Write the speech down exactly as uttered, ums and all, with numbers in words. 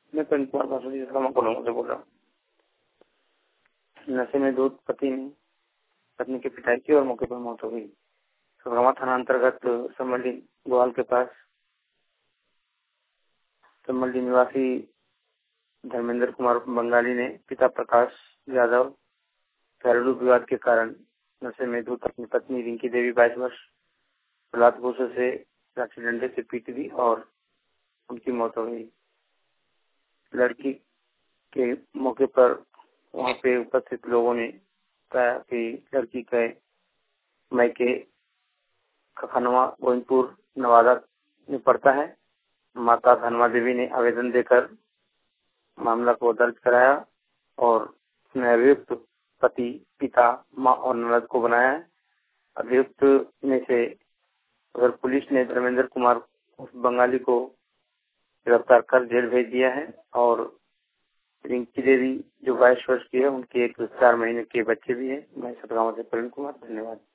मैं प्रेम कुमार बासुरी कोलंबो से बोल रहा हूँ। नशे में धुत पति ने पत्नी की पिटाई की और मौके पर मौत हो गई। सदगामा थाना अंतर्गत समल्डी गोवाल के पास समल्डी निवासी धर्मेंद्र कुमार बंगाली ने पिता प्रकाश यादव घरेलू विवाद के कारण नशे में धुत अपनी पत्नी रिंकी देवी बाईस वर्ष लात घूसों से लाठी डंडे से पीट दी और उनकी मौत हो गई। लड़की के मौके पर वहां पे उपस्थित लोगों ने कहा कि लड़की के मैके खखनवा गोविंदपुर नवादा में पड़ता है। माता धनवा देवी ने आवेदन देकर मामला को दर्ज कराया और उसने अभियुक्त पति, पिता, माँ और ननद को बनाया है। अभियुक्त में से अगर पुलिस ने धर्मेंद्र कुमार उस बंगाली को गिरफ्तार कर जेल भेज दिया है और रिंकी देवी जो बाईस वर्ष की है उनके एक चार महीने के बच्चे भी है। मैं सदगामा से प्रेम कुमार, धन्यवाद।